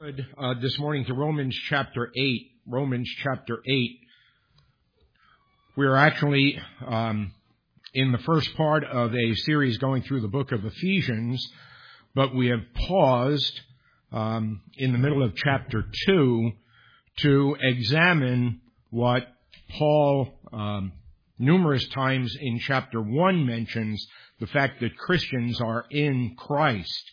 This morning to Romans chapter 8. Romans chapter 8. We're actually in the first part of a series going through the book of Ephesians, but we have paused in the middle of chapter 2 to examine what Paul numerous times in chapter 1 mentions, the fact that Christians are in Christ.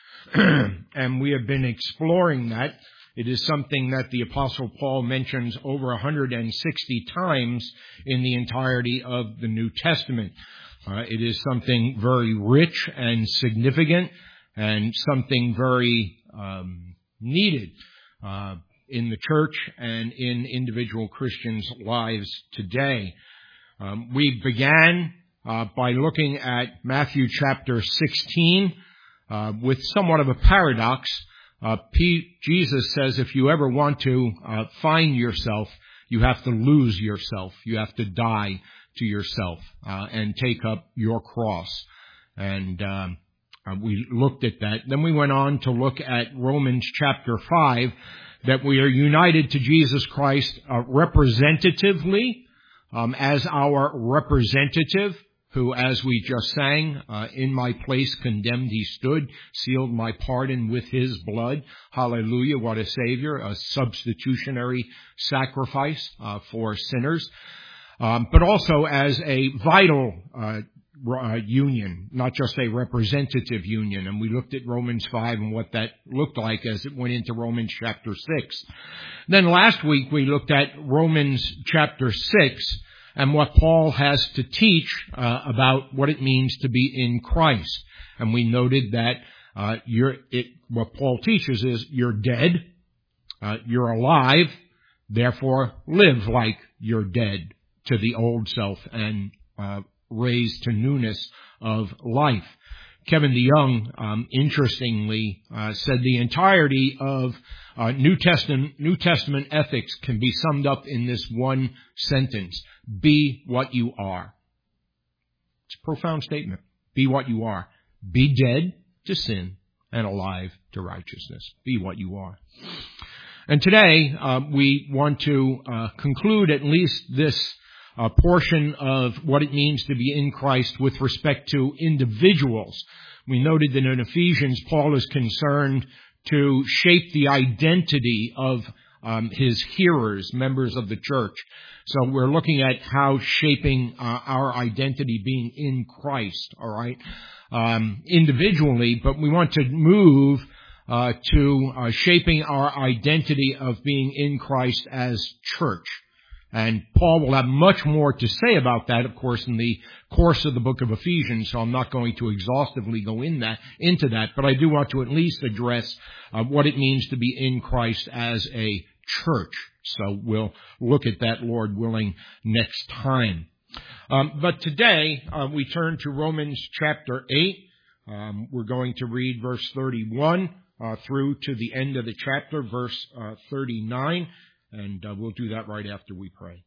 And we have been exploring that. It is something that the Apostle Paul mentions over 160 times in the entirety of the New Testament. It is something very rich and significant and something very needed in the church and in individual Christians' lives today. We began by looking at Matthew chapter 16, with somewhat of a paradox. Jesus says if you ever want to find yourself, you have to lose yourself. You have to die to yourself and take up your cross. And we looked at that. Then we went on to look at Romans chapter 5, that we are united to Jesus Christ representatively as our representative, who, as we just sang, in my place condemned he stood, sealed my pardon with his blood. Hallelujah, what a Savior, a substitutionary sacrifice for sinners. But also as a vital union, not just a representative union. And we looked at Romans 5 and what that looked like as it went into Romans chapter 6. Then last week we looked at Romans chapter 6, and what Paul has to teach about what it means to be in Christ. And we noted that what Paul teaches is you're dead, you're alive, therefore live like you're dead to the old self and raised to newness of life. Kevin DeYoung, interestingly, said the entirety of New Testament ethics can be summed up in this one sentence: be what you are. It's a profound statement. Be what you are. Be dead to sin and alive to righteousness. Be what you are. And today we want to conclude at least this portion of what it means to be in Christ with respect to individuals. We noted that in Ephesians, Paul is concerned to shape the identity of his hearers, members of the church. So we're looking at how shaping our identity being in Christ, all right, individually, but we want to move to shaping our identity of being in Christ as church. And Paul will have much more to say about that, of course, in the course of the book of Ephesians, so I'm not going to exhaustively go into that, but I do want to at least address what it means to be in Christ as a church. So we'll look at that, Lord willing, next time. But today, we turn to Romans chapter 8. We're going to read verse 31 through to the end of the chapter, verse 39. And we'll do that right after we pray.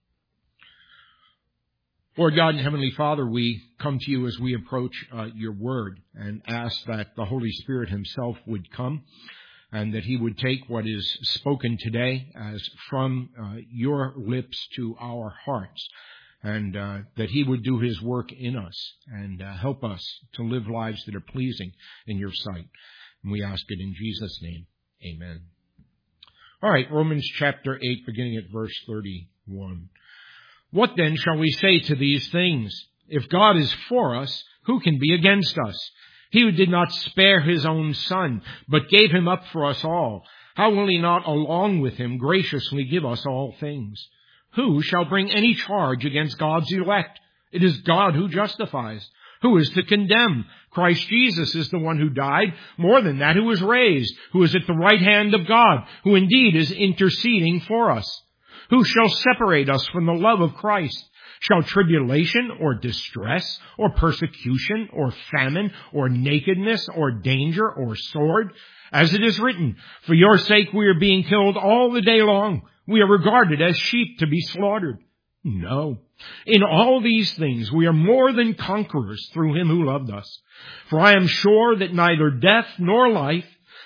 Lord God and Heavenly Father, we come to you as we approach your word and ask that the Holy Spirit himself would come and that he would take what is spoken today as from your lips to our hearts, and that he would do his work in us and help us to live lives that are pleasing in your sight. And we ask it in Jesus' name. Amen. All right, Romans chapter 8, beginning at verse 31. What then shall we say to these things? If God is for us, who can be against us? He who did not spare his own Son, but gave him up for us all, how will he not along with him graciously give us all things? Who shall bring any charge against God's elect? It is God who justifies. Who is to condemn? Christ Jesus is the one who died, more than that, who was raised, who is at the right hand of God, who indeed is interceding for us. Who shall separate us from the love of Christ? Shall tribulation or distress or persecution or famine or nakedness or danger or sword? As it is written, for your sake we are being killed all the day long. We are regarded as sheep to be slaughtered. No. In all these things we are more than conquerors through him who loved us. For I am sure that neither death nor life,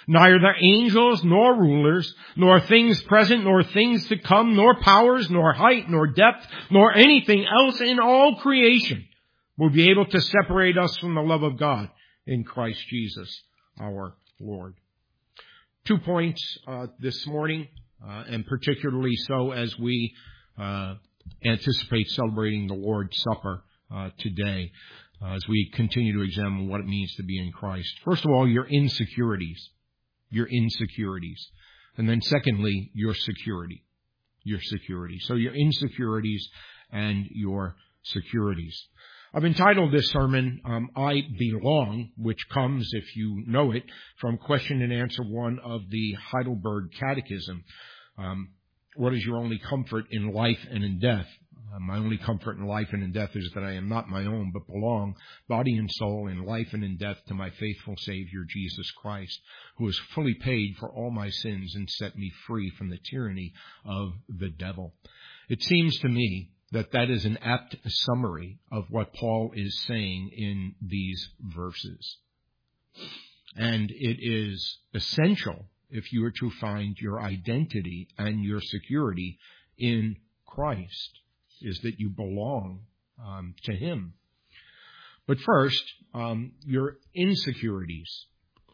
neither angels nor rulers, nor things present, nor things to come, nor powers, nor height, nor depth, nor anything else in all creation will be able to separate us from the love of God in Christ Jesus our Lord. 2 points this morning, and particularly so as we anticipate celebrating the Lord's Supper today, as we continue to examine what it means to be in Christ. First of all, your insecurities. Your insecurities. And then secondly, your security. Your security. So your insecurities and your securities. I've entitled this sermon, I Belong, which comes, if you know it, from question and answer 1 of the Heidelberg Catechism. What is your only comfort in life and in death? My only comfort in life and in death is that I am not my own, but belong, body and soul, in life and in death, to my faithful Savior, Jesus Christ, who has fully paid for all my sins and set me free from the tyranny of the devil. It seems to me that is an apt summary of what Paul is saying in these verses. And it is essential, if you are to find your identity and your security in Christ, is that you belong to Him. But first, your insecurities.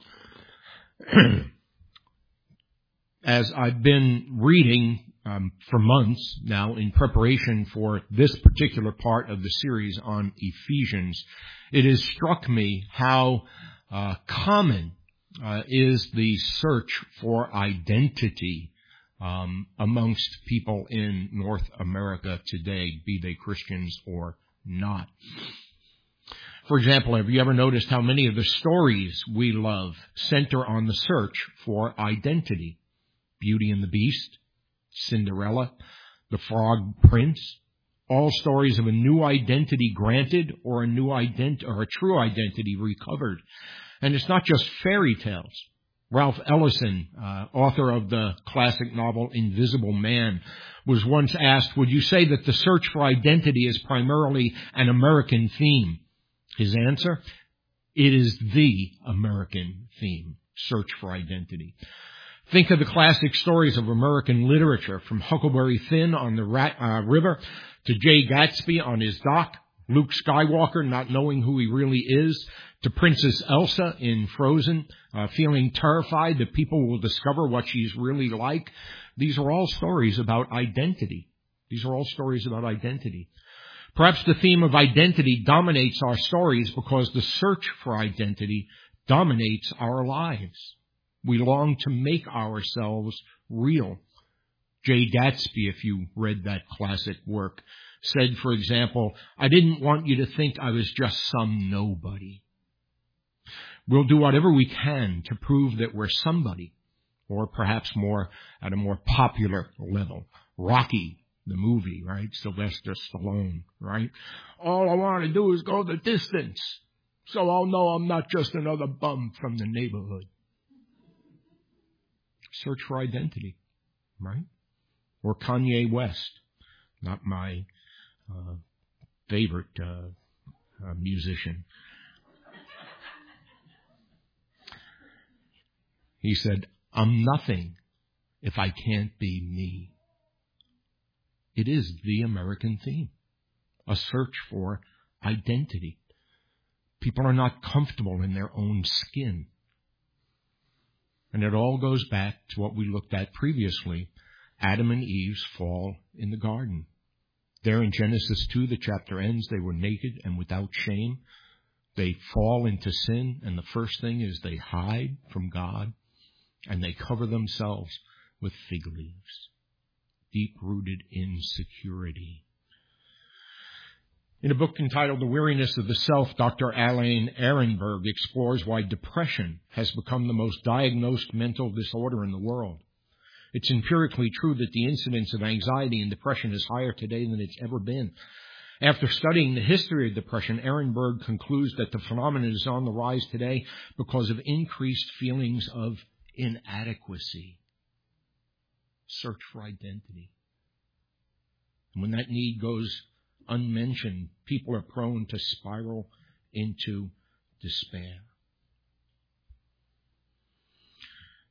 As I've been reading for months now in preparation for this particular part of the series on Ephesians, it has struck me how common is the search for identity amongst people in North America today, be they Christians or not. For example, have you ever noticed how many of the stories we love center on the search for identity? Beauty and the Beast, Cinderella, The Frog Prince, all stories of a new identity granted or a true identity recovered. And it's not just fairy tales. Ralph Ellison, author of the classic novel Invisible Man, was once asked, would you say that the search for identity is primarily an American theme? His answer, it is the American theme, search for identity. Think of the classic stories of American literature, from Huckleberry Finn on the river to Jay Gatsby on his dock, Luke Skywalker not knowing who he really is, to Princess Elsa in Frozen, feeling terrified that people will discover what she's really like. These are all stories about identity. These are all stories about identity. Perhaps the theme of identity dominates our stories because the search for identity dominates our lives. We long to make ourselves real. Jay Gatsby, if you read that classic work, said, for example, I didn't want you to think I was just some nobody. We'll do whatever we can to prove that we're somebody, or perhaps more at a more popular level. Rocky, the movie, right? Sylvester Stallone, right? All I want to do is go the distance, so I'll know I'm not just another bum from the neighborhood. Search for identity, right? Or Kanye West, not my favorite musician. He said, I'm nothing if I can't be me. It is the American theme, a search for identity. People are not comfortable in their own skin. And it all goes back to what we looked at previously, Adam and Eve's fall in the garden. There in Genesis 2, the chapter ends, they were naked and without shame. They fall into sin, and the first thing is they hide from God, and they cover themselves with fig leaves. Deep-rooted insecurity. In a book entitled The Weariness of the Self, Dr. Alain Ehrenberg explores why depression has become the most diagnosed mental disorder in the world. It's empirically true that the incidence of anxiety and depression is higher today than it's ever been. After studying the history of depression, Ehrenberg concludes that the phenomenon is on the rise today because of increased feelings of inadequacy. Search for identity. And when that need goes unmentioned, people are prone to spiral into despair.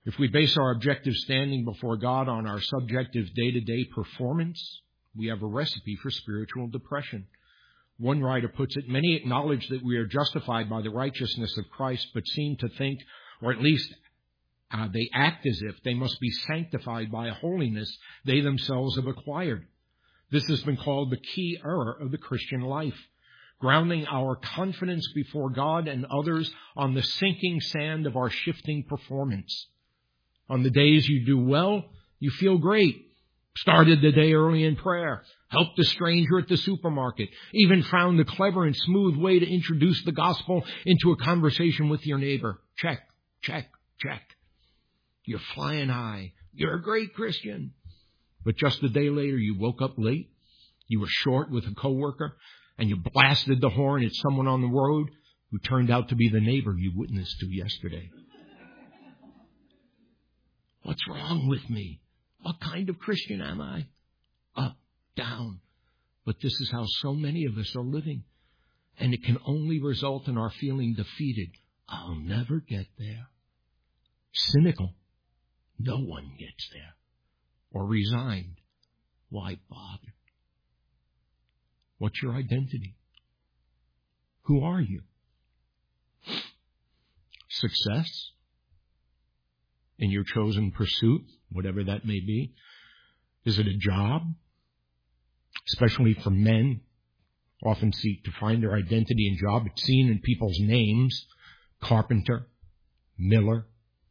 If we base our objective standing before God on our subjective day-to-day performance, we have a recipe for spiritual depression. One writer puts it, many acknowledge that we are justified by the righteousness of Christ, but seem to think, or at least they act as if they must be sanctified by a holiness they themselves have acquired. This has been called the key error of the Christian life, grounding our confidence before God and others on the sinking sand of our shifting performance. On the days you do well, you feel great. Started the day early in prayer, helped a stranger at the supermarket, even found a clever and smooth way to introduce the gospel into a conversation with your neighbor. Check, check, check. You're flying high. You're a great Christian. But just a day later, you woke up late, you were short with a coworker, and you blasted the horn at someone on the road who turned out to be the neighbor you witnessed to yesterday. What's wrong with me? What kind of Christian am I? Up, down. But this is how so many of us are living. And it can only result in our feeling defeated. I'll never get there. Cynical. No one gets there. Or resigned. Why bother? What's your identity? Who are you? Success in your chosen pursuit, whatever that may be. Is it a job? Especially for men, often seek to find their identity in job. It's seen in people's names. Carpenter, Miller,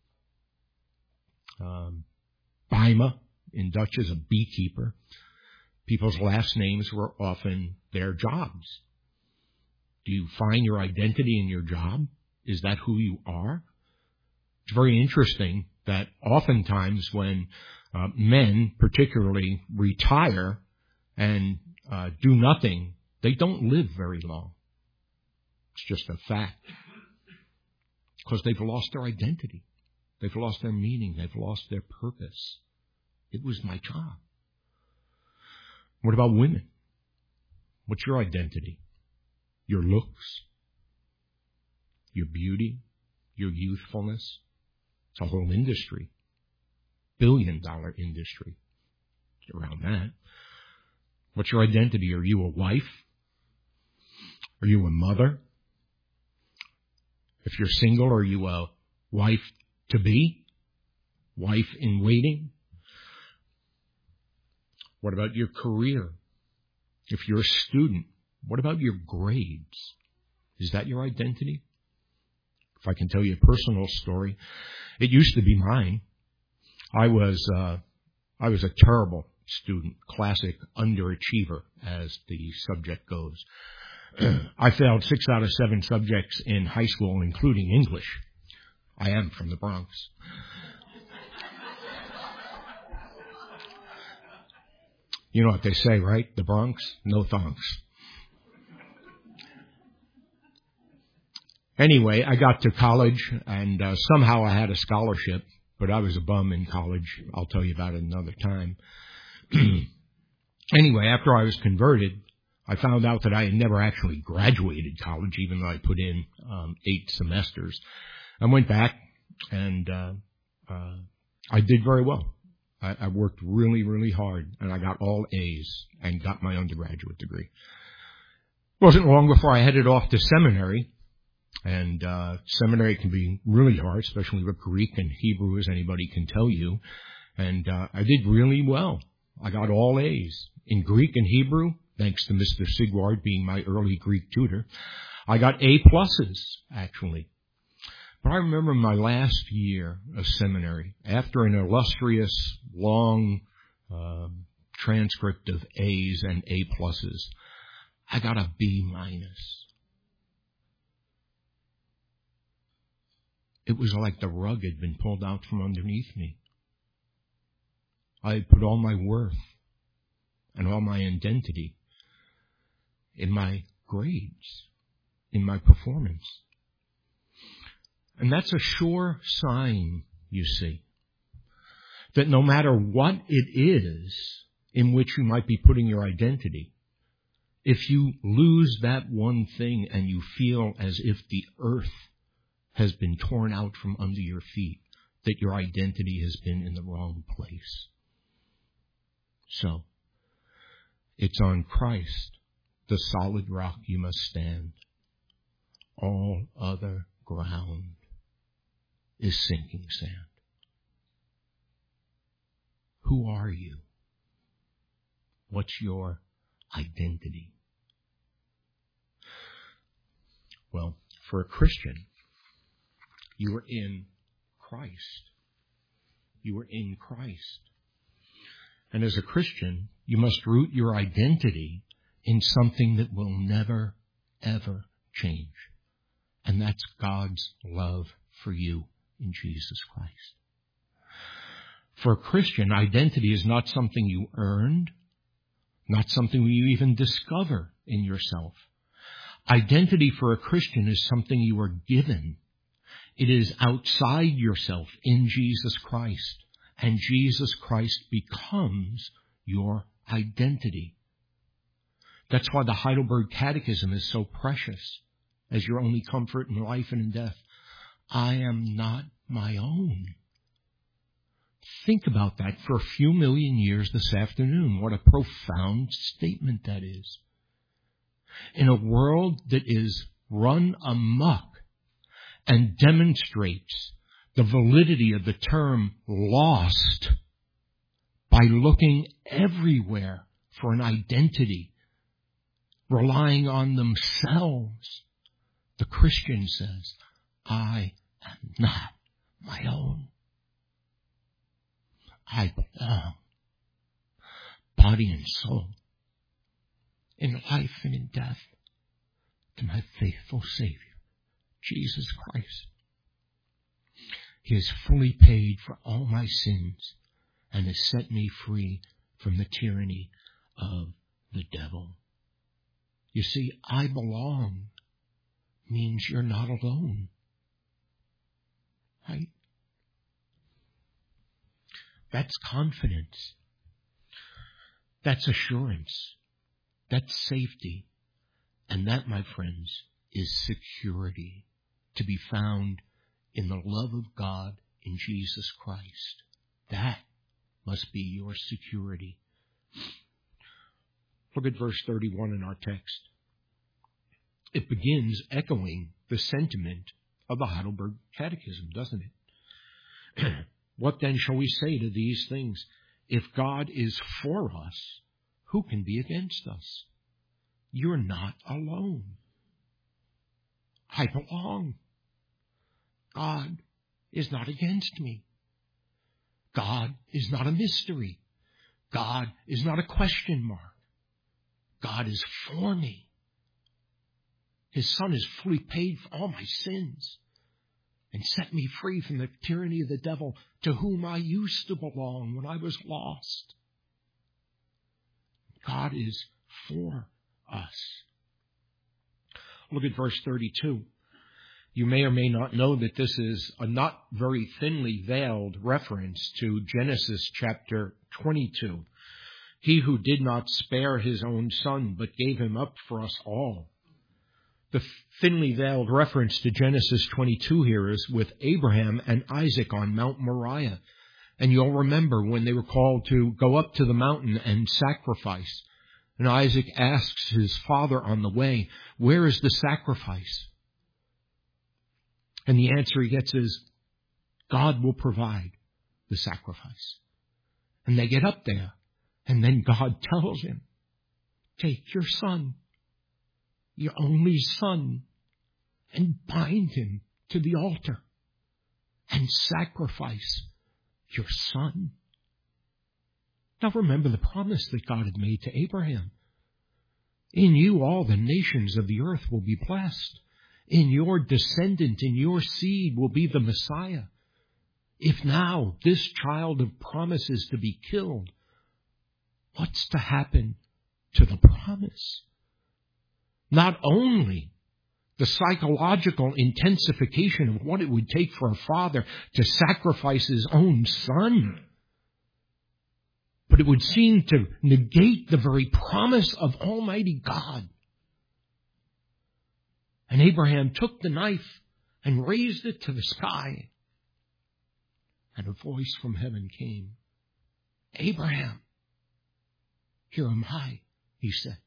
Bima in Dutch is a beekeeper. People's last names were often their jobs. Do you find your identity in your job? Is that who you are? It's very interesting that oftentimes when men particularly retire and do nothing, they don't live very long. It's just a fact. Because they've lost their identity. They've lost their meaning. They've lost their purpose. It was my job. What about women? What's your identity? Your looks? Your beauty? Your youthfulness? It's a whole industry. $billion industry around that. What's your identity? Are you a wife? Are you a mother? If you're single, are you a wife-to-be? Wife in waiting? What about your career? If you're a student, what about your grades? Is that your identity? If I can tell you a personal story, it used to be mine. I was a terrible student, classic underachiever, as the subject goes. I failed 6 out of 7 subjects in high school, including English. I am from the Bronx. You know what they say, right? The Bronx, no thanks. Anyway, I got to college, and somehow I had a scholarship, but I was a bum in college. I'll tell you about it another time. Anyway, after I was converted, I found out that I had never actually graduated college, even though I put in 8 semesters. I went back, and I did very well. I worked really, really hard, and I got all A's and got my undergraduate degree. It wasn't long before I headed off to seminary, and seminary can be really hard, especially with Greek and Hebrew, as anybody can tell you. And I did really well. I got all A's. In Greek and Hebrew, thanks to Mr. Sigward being my early Greek tutor, I got A+, actually. But I remember my last year of seminary, after an illustrious, long transcript of A's and A+, I got a B-. It was like the rug had been pulled out from underneath me. I had put all my worth and all my identity in my grades, in my performance. And that's a sure sign, you see, that no matter what it is in which you might be putting your identity, if you lose that one thing and you feel as if the earth has been torn out from under your feet, that your identity has been in the wrong place. So, it's on Christ, the solid rock, you must stand. All other ground is sinking sand. Who are you? What's your identity? Well, for a Christian, you are in Christ. You are in Christ. And as a Christian, you must root your identity in something that will never, ever change. And that's God's love for you in Jesus Christ. For a Christian, identity is not something you earned, not something you even discover in yourself. Identity for a Christian is something you are given. It is outside yourself in Jesus Christ, and Jesus Christ becomes your identity. That's why the Heidelberg Catechism is so precious as your only comfort in life and in death. I am not my own. Think about that for a few million years this afternoon. What a profound statement that is. In a world that is run amok and demonstrates the validity of the term lost by looking everywhere for an identity, relying on themselves, the Christian says, I am not my own. I belong, body and soul, in life and in death, to my faithful Savior, Jesus Christ. He has fully paid for all my sins and has set me free from the tyranny of the devil. You see, I belong means you're not alone. Right? That's confidence. That's assurance. That's safety. And that, my friends, is security to be found in the love of God in Jesus Christ. That must be your security. Look at verse 31 in our text. It begins echoing the sentiment of the Heidelberg Catechism, doesn't it? What then shall we say to these things? If God is for us, who can be against us? You're not alone. I belong. God is not against me. God is not a mystery. God is not a question mark. God is for me. His Son has fully paid for all my sins and set me free from the tyranny of the devil, to whom I used to belong when I was lost. God is for us. Look at verse 32. You may or may not know that this is a not very thinly veiled reference to Genesis chapter 22. He who did not spare his own Son, but gave him up for us all. The thinly veiled reference to Genesis 22 here is with Abraham and Isaac on Mount Moriah. And you'll remember when they were called to go up to the mountain and sacrifice. And Isaac asks his father on the way, where is the sacrifice? And the answer he gets is, God will provide the sacrifice. And they get up there, and then God tells him, take your son, your only son, and bind him to the altar and sacrifice your son. Now remember the promise that God had made to Abraham. In you all the nations of the earth will be blessed. In your descendant, in your seed will be the Messiah. If now this child of promise is to be killed, what's to happen to the promise? Not only the psychological intensification of what it would take for a father to sacrifice his own son, but it would seem to negate the very promise of Almighty God. And Abraham took the knife and raised it to the sky And a voice from heaven came. Abraham, here am I, he said.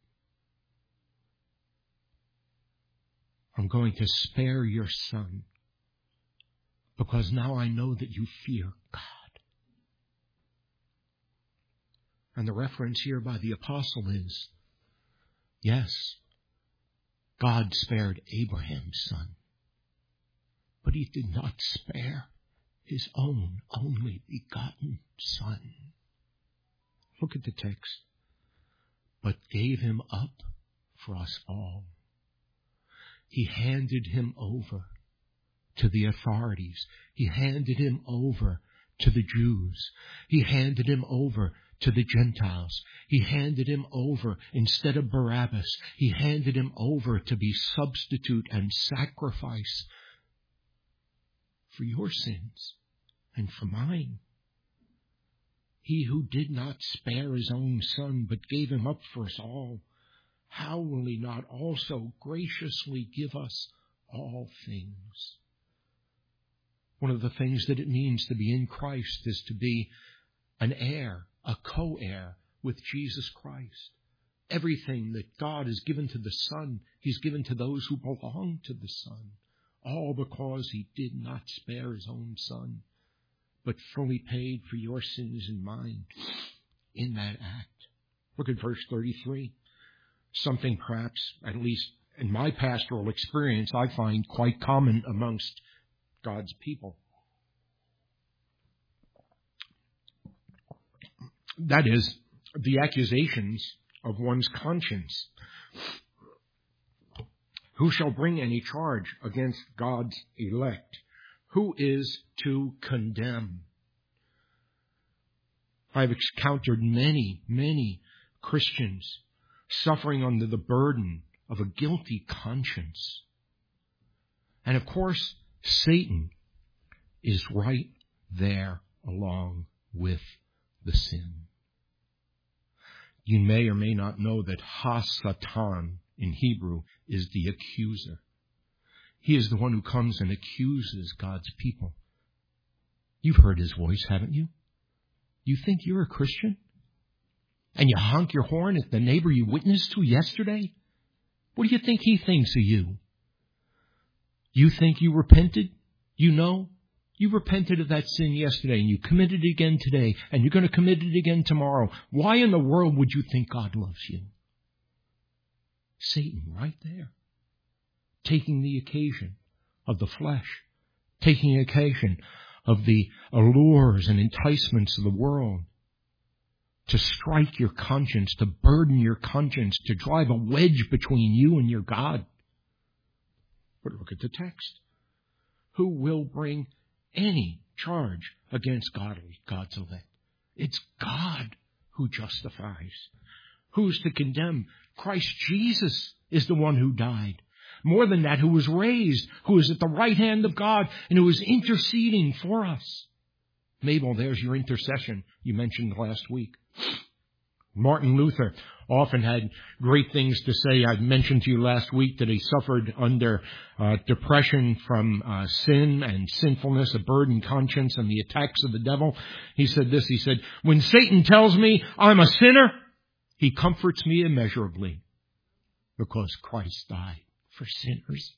I'm going to spare your son because now I know that you fear God. And the reference here by the apostle is, yes, God spared Abraham's son, but he did not spare his own only begotten son. Look at the text. But gave him up for us all. He handed him over to the authorities. He handed him over to the Jews. He handed him over to the Gentiles. He handed him over, instead of Barabbas, he handed him over to be substitute and sacrifice for your sins and for mine. He who did not spare his own son, but gave him up for us all, how will he not also graciously give us all things? One of the things that it means to be in Christ is to be an heir, a co-heir with Jesus Christ. Everything that God has given to the Son, He's given to those who belong to the Son. All because He did not spare His own Son, but fully paid for your sins and mine in that act. Look at verse 33. Something perhaps, at least in my pastoral experience, I find quite common amongst God's people. That is, the accusations of one's conscience. Who shall bring any charge against God's elect? Who is to condemn? I've encountered many Christians suffering under the burden of a guilty conscience. And of course, Satan is right there along with the sin. You may or may not know that Ha-Satan in Hebrew is the accuser. He is the one who comes and accuses God's people. You've heard his voice, haven't you? You think you're a Christian? And you honk your horn at the neighbor you witnessed to yesterday? What do you think he thinks of you? You think you repented? You know? You repented of that sin yesterday and you committed it again today and you're going to commit it again tomorrow. Why in the world would you think God loves you? Satan right there, taking the occasion of the flesh, taking the occasion of the allures and enticements of the world to strike your conscience, to burden your conscience, to drive a wedge between you and your God. But look at the text. Who will bring any charge against God's elect? It's God who justifies. Who's to condemn? Christ Jesus is the one who died. More than that, who was raised, who is at the right hand of God, and who is interceding for us. Mabel, there's your intercession you mentioned last week. Martin Luther often had great things to say. I mentioned to you last week that he suffered under depression from sin and sinfulness, a burdened conscience, and the attacks of the devil. He said this, he said, when Satan tells me I'm a sinner, he comforts me immeasurably because Christ died for sinners.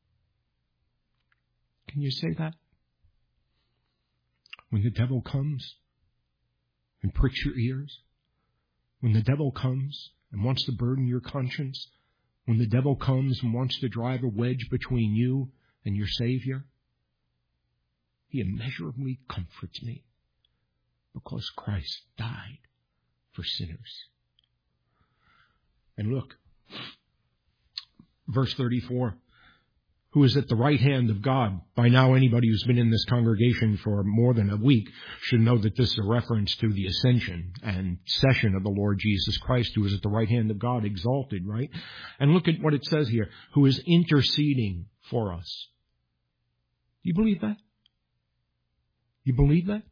Can you say that? When the devil comes and pricks your ears, when the devil comes and wants to burden your conscience, when the devil comes and wants to drive a wedge between you and your Savior, he immeasurably comforts me because Christ died for sinners. And look, verse 34, who is at the right hand of God. By now, anybody who's been in this congregation for more than a week should know that this is a reference to the ascension and session of the Lord Jesus Christ, who is at the right hand of God, exalted, right? And look at what it says here, who is interceding for us. Do you believe that? You believe that?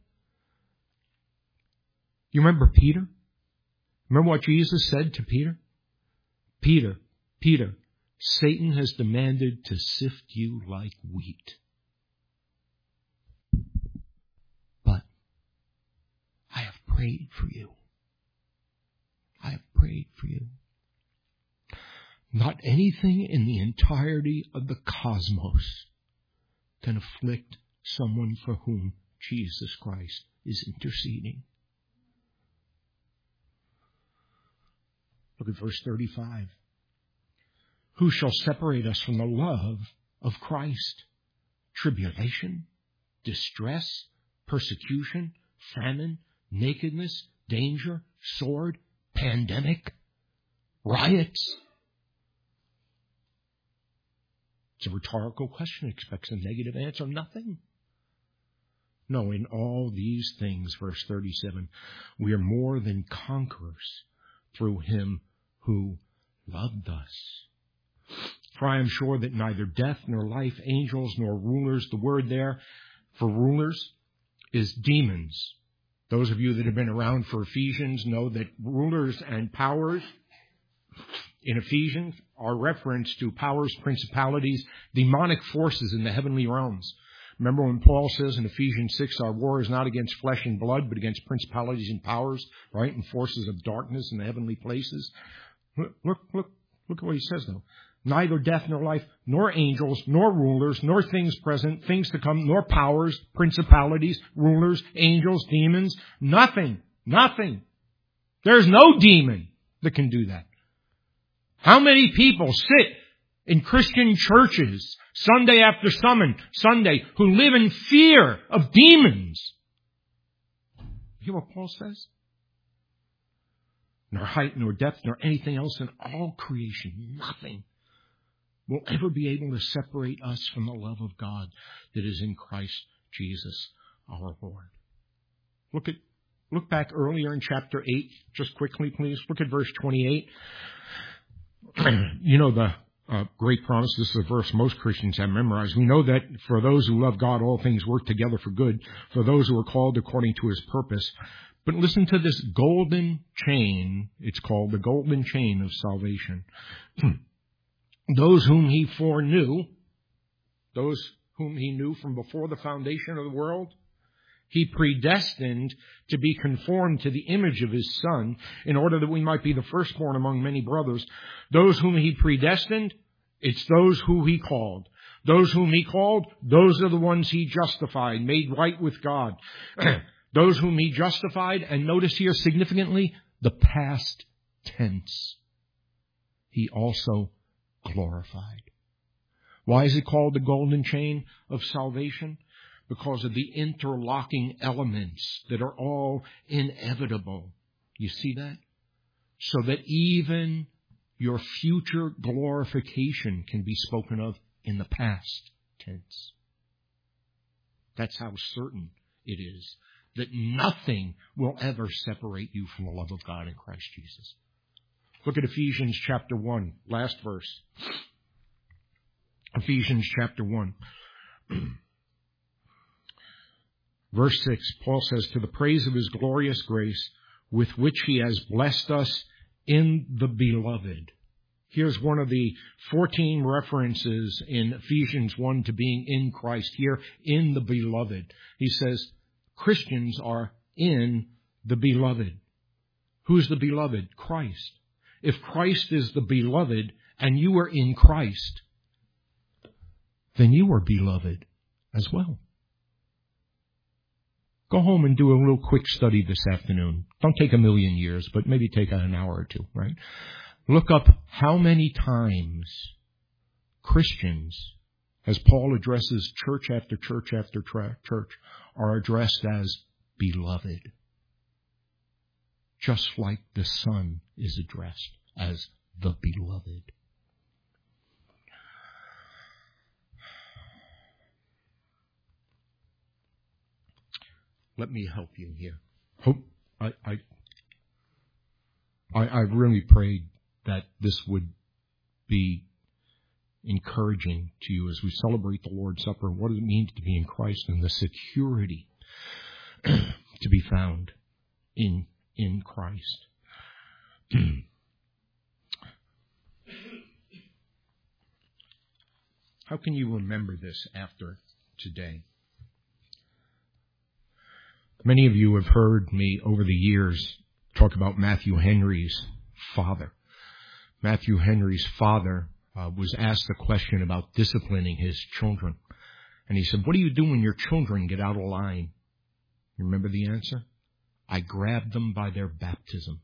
You remember Peter? Remember what Jesus said to Peter? Peter, Peter, Satan has demanded to sift you like wheat. But prayed for you. I have prayed for you. Not anything in the entirety of the cosmos can afflict someone for whom Jesus Christ is interceding. Look at verse 35. Who shall separate us from the love of Christ? Tribulation, distress, persecution, famine, nakedness, danger, sword, pandemic, riots. It's a rhetorical question. It expects a negative answer. Nothing. No, in all these things, verse 37, we are more than conquerors through him who loved us. For I am sure that neither death nor life, angels nor rulers, the word there for rulers is demons. Those of you that have been around for Ephesians know that rulers and powers in Ephesians are reference to powers, principalities, demonic forces in the heavenly realms. Remember when Paul says in Ephesians 6, our war is not against flesh and blood, but against principalities and powers, right, and forces of darkness in the heavenly places. Look at what he says, though. Neither death nor life, nor angels, nor rulers, nor things present, things to come, nor powers, principalities, rulers, angels, demons. Nothing. There's no demon that can do that. How many people sit in Christian churches Sunday after Sunday who live in fear of demons? You hear what Paul says? Nor height, nor depth, nor anything else in all creation, nothing will ever be able to separate us from the love of God that is in Christ Jesus our Lord. Look back earlier in chapter 8, just quickly, please. Look at verse 28. You know the great promise. This is a verse most Christians have memorized. We know that for those who love God, all things work together for good, for those who are called according to his purpose. But listen to this golden chain. It's called the golden chain of salvation. Those whom he foreknew, those whom he knew from before the foundation of the world, he predestined to be conformed to the image of his Son, in order that we might be the firstborn among many brothers. Those whom he predestined, it's those who he called. Those whom he called, those are the ones he justified, made right with God. Those whom he justified, and notice here significantly, the past tense, he also glorified. Why is it called the golden chain of salvation? Because of the interlocking elements that are all inevitable. You see that? So that even your future glorification can be spoken of in the past tense. That's how certain it is that nothing will ever separate you from the love of God in Christ Jesus. Look at Ephesians chapter 1, last verse. Ephesians chapter 1. Verse 6, Paul says, to the praise of his glorious grace with which he has blessed us in the beloved. Here's one of the 14 references in Ephesians 1 to being in Christ. Here, in the beloved. He says, Christians are in the beloved. Who's the beloved? Christ. If Christ is the beloved and you are in Christ, then you are beloved as well. Go home and do a little quick study this afternoon. Don't take 1,000,000 years, but maybe take an hour or two, right? Look up how many times Christians, as Paul addresses church after church after church, are addressed as beloved. Just like the Son is addressed as the beloved. Let me help you here. I really prayed that this would be encouraging to you as we celebrate the Lord's Supper and what it means to be in Christ and the security to be found in Christ. How can you remember this after today? Many of you have heard me over the years talk about Matthew Henry's father. Matthew Henry's father was asked a question about disciplining his children. And he said, "What do you do when your children get out of line?" You remember the answer? "I grab them by their baptism."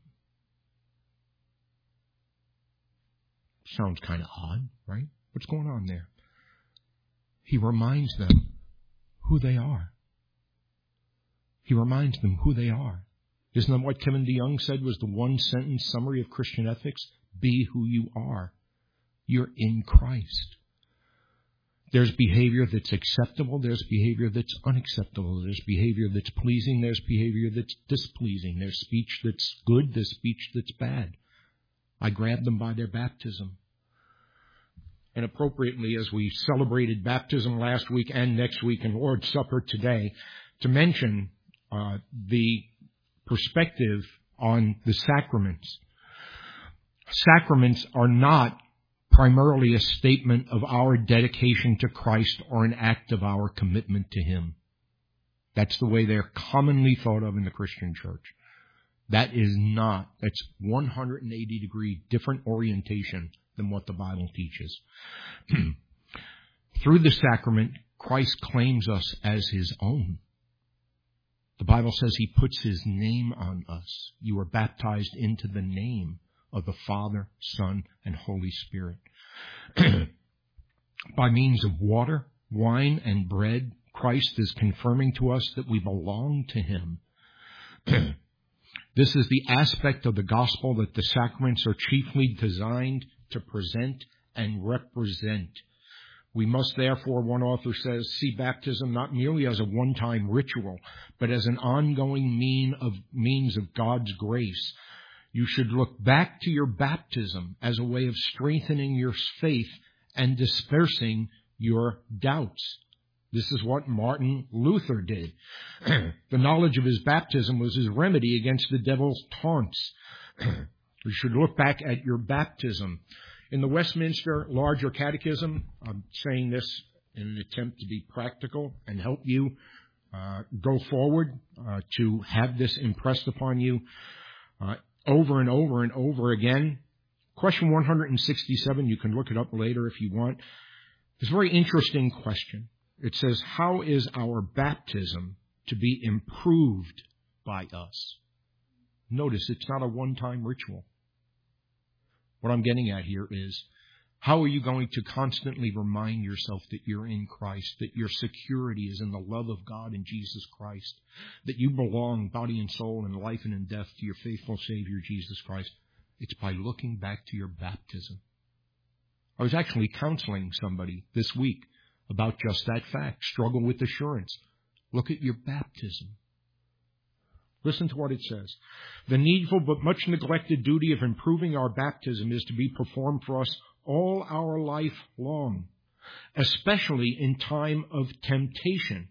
Sounds kind of odd, right? What's going on there? He reminds them who they are. He reminds them who they are. Isn't that what Kevin DeYoung said was the one-sentence summary of Christian ethics? Be who you are. You're in Christ. There's behavior that's acceptable. There's behavior that's unacceptable. There's behavior that's pleasing. There's behavior that's displeasing. There's speech that's good. There's speech that's bad. I grabbed them by their baptism. And appropriately, as we celebrated baptism last week and next week and Lord's Supper today, to mention the perspective on the sacraments. Sacraments are not primarily a statement of our dedication to Christ or an act of our commitment to Him. That's the way they're commonly thought of in the Christian church. That's 180-degree different orientation than what the Bible teaches. Through the sacrament, Christ claims us as His own. The Bible says He puts His name on us. You are baptized into the name of the Father, Son, and Holy Spirit. By means of water, wine, and bread, Christ is confirming to us that we belong to Him. This is the aspect of the gospel that the sacraments are chiefly designed to present and represent. We must therefore, one author says, see baptism not merely as a one-time ritual, but as an ongoing means of God's grace. You should look back to your baptism as a way of strengthening your faith and dispersing your doubts. This is what Martin Luther did. The knowledge of his baptism was his remedy against the devil's taunts. You should look back at your baptism. In the Westminster Larger Catechism, I'm saying this in an attempt to be practical and help you go forward to have this impressed upon you over and over and over again. Question 167, you can look it up later if you want. It's a very interesting question. It says, how is our baptism to be improved by us? Notice it's not a one-time ritual. What I'm getting at here is, how are you going to constantly remind yourself that you're in Christ, that your security is in the love of God in Jesus Christ, that you belong, body and soul, in life and in death, to your faithful Savior, Jesus Christ? It's by looking back to your baptism. I was actually counseling somebody this week about just that fact. Struggle with assurance. Look at your baptism. Listen to what it says. The needful but much neglected duty of improving our baptism is to be performed for us all our life long, especially in time of temptation.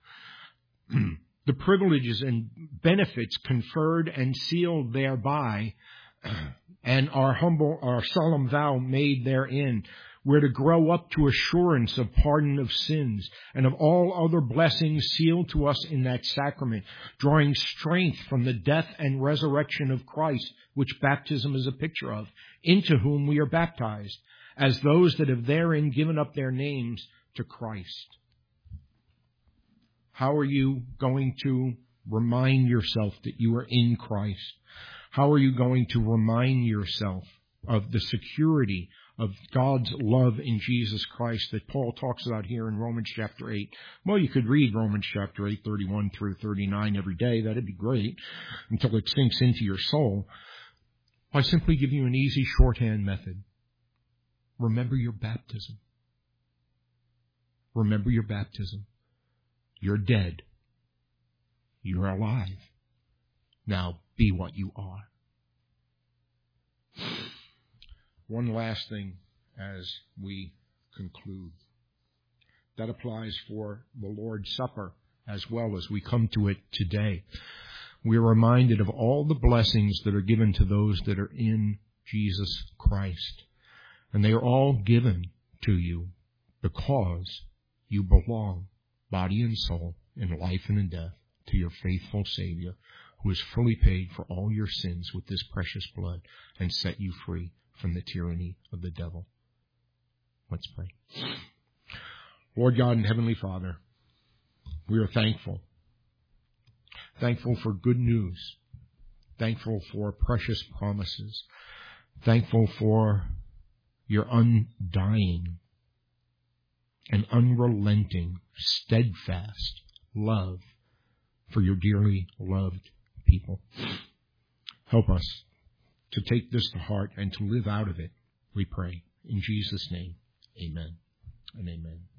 The privileges and benefits conferred and sealed thereby, and our solemn vow made therein, we're to grow up to assurance of pardon of sins and of all other blessings sealed to us in that sacrament, drawing strength from the death and resurrection of Christ, which baptism is a picture of, into whom we are baptized, as those that have therein given up their names to Christ. How are you going to remind yourself that you are in Christ? How are you going to remind yourself of the security of God's love in Jesus Christ that Paul talks about here in Romans chapter 8. Well, you could read Romans chapter 8, 31 through 39 every day. That'd be great until it sinks into your soul. I simply give you an easy shorthand method. Remember your baptism. Remember your baptism. You're dead. You're alive. Now be what you are. One last thing as we conclude. That applies for the Lord's Supper as well as we come to it today. We are reminded of all the blessings that are given to those that are in Jesus Christ. And they are all given to you because you belong, body and soul, in life and in death, to your faithful Savior, who has fully paid for all your sins with this precious blood and set you free from the tyranny of the devil. Let's pray. Lord God and Heavenly Father, we are thankful. Thankful for good news. Thankful for precious promises. Thankful for your undying and unrelenting, steadfast love for your dearly loved people. Help us to take this to heart and to live out of it, we pray. In Jesus' name, amen and amen.